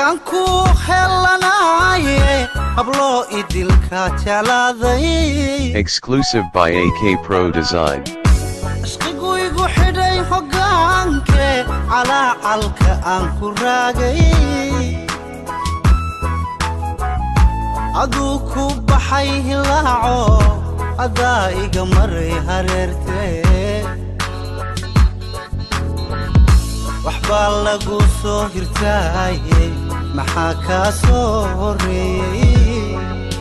Adkanku helanaye hablo idilka jaladay. Exclusive by AK Pro Design. Ashqigu igu xidhay hoggaanke calaalka aan ku raagay. Aduu ku baxay hilaaco adaa iga maray hareertee. Waxbaa lagu soo hirtaayay maxaa kaa soo horreeyay.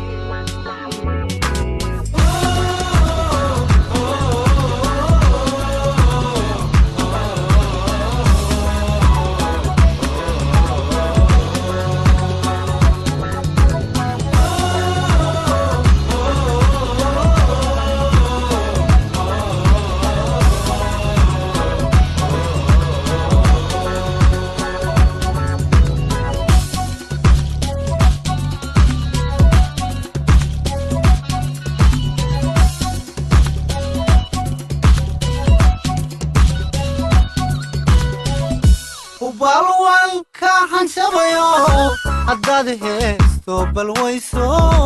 Balwan ka hansabayo haddaad heesto balwayso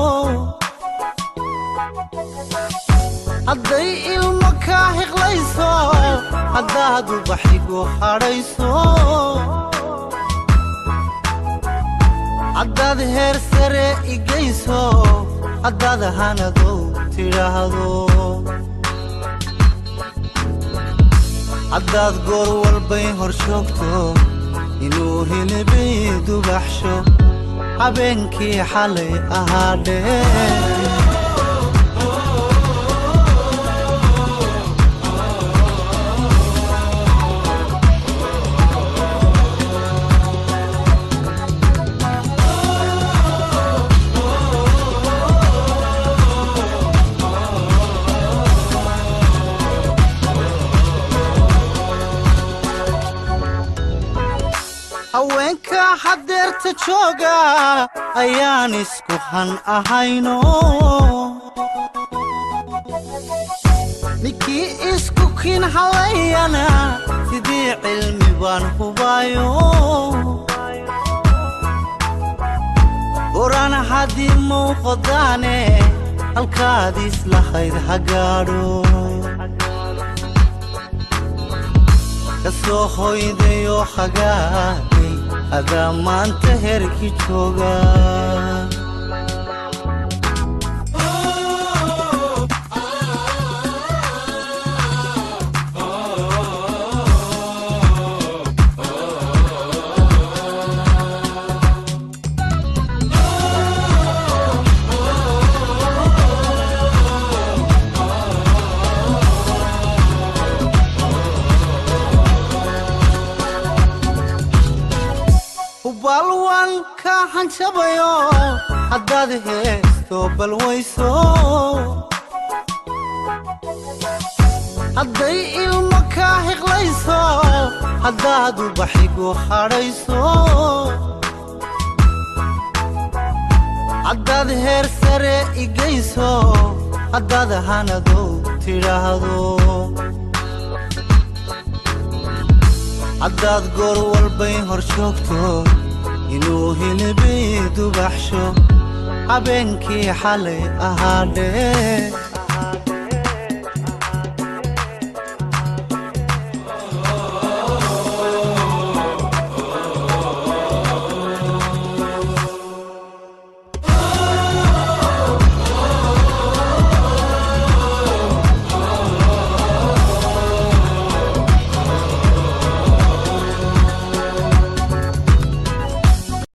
hadday ilmo ka hiqlayso haddaad ubaxigu hadhayso haddaad heer sare igayso haddaad hanadow tidhaahdo haddaad goor walbay hor joogto inuu hilibay dubaxsho habeenkii xalay ahaadhee. haweenka hadeerta jooga ayaan isku han ahayno ninkii isku kin halayana sidii cilmi baan hubayo oran haddii muuqdaane halkaad islahayd hagaadho kasoo hoydayo hagaagay adaa maanta herki jooga. balwan ka hansabayo haddaad heesto balwayso hadday ilmo ka hiqlayso haddaad ubaxigu hadhayso haddaad heer sare igayso haddaad hanadow tidhaahdo haddaad goor walbay hor joogto inuu hilibay dubaxsho habeenkii xalay ahaadhee.